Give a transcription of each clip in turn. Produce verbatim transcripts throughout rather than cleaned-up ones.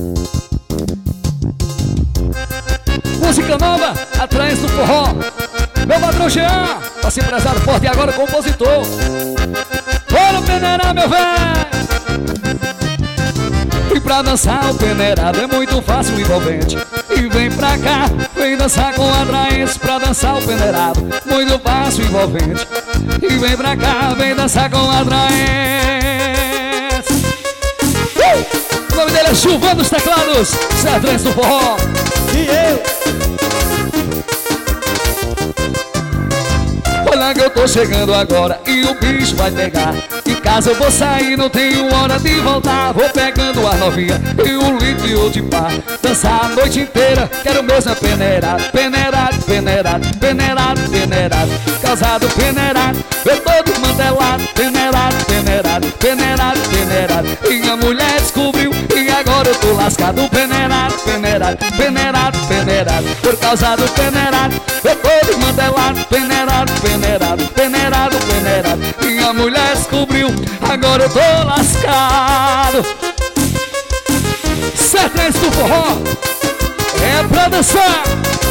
Música nova, atrás do forró. Meu patrão Jean, nosso empresário forte e agora compositor. Bora peneirar, meu velho. E pra dançar o peneirado é muito fácil e envolvente. E vem pra cá, vem dançar com atraentes. Pra dançar o peneirado, muito fácil e envolvente. E vem pra cá, vem dançar com atraentes. uh! O nome dele é Chuvando os Teclados, Sertrens do Forró. E eu? Olha que eu tô chegando agora e o bicho vai pegar. Em casa eu vou sair, não tenho hora de voltar. Vou pegando a novinha e o litro de pá. Dançar a noite inteira, quero mesmo é peneirado. Peneirado, peneirado, peneirado, peneirado. Casado peneirado, eu tô desmantelado. Peneirado, peneirado, peneirado, peneirado. Minha mulher descobriu e agora eu tô lascado. Peneirado, peneirado, peneirado, peneirado. Por causa do peneirado, eu tô desmantelado. Peneirado, peneirado, peneirado, peneirado. Minha mulher descobriu, agora eu tô lascado. Sertrens do Forró é pra dançar.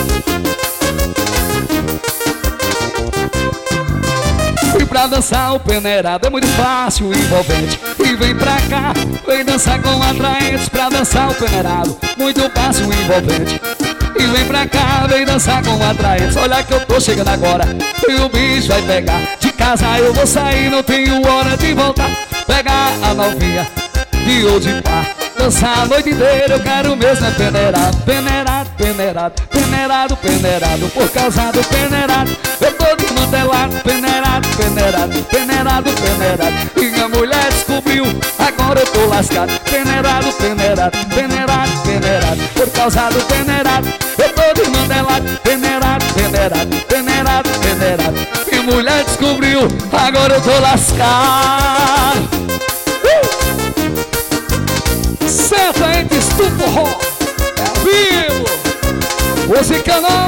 E pra dançar o peneirado é muito fácil e envolvente. E vem pra cá, vem dançar com atraentes. Pra dançar o peneirado, muito fácil e envolvente. E vem pra cá, vem dançar com atraentes. Olha que eu tô chegando agora e o bicho vai pegar. De casa eu vou sair, não tenho hora de voltar. Pegar a novinha de ou de pá. Dançar a noite inteira, eu quero mesmo é peneirado. Peneirado, peneirado, peneirado, peneirado. Por causa do peneirado, eu tô desmantelado. Peneirado, peneirado, peneirado, peneirado. Minha mulher descobriu, agora eu tô lascado. Peneirado, peneirado, peneirado, peneirado. Por causa do peneirado, eu tô desmantelado. Peneirado, peneirado, peneirado, peneirado. Minha mulher descobriu, agora eu tô lascado. Sertrens do Forró é vivo. Música nova.